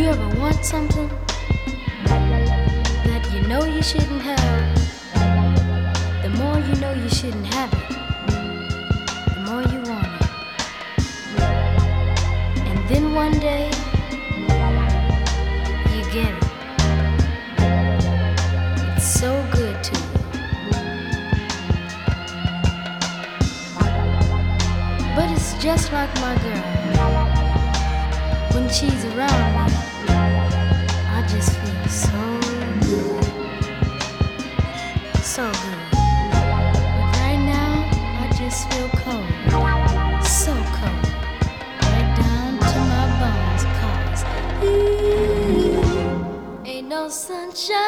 you ever want something that you know you shouldn't have? The more you know you shouldn't have it, the more you want it. And then one day, you get it. It's so good to you. But it's just like my girl. When she's around me, I just feel so good. So good. But right now, I just feel cold. So cold. Right down to my bones, 'cause ain't no sunshine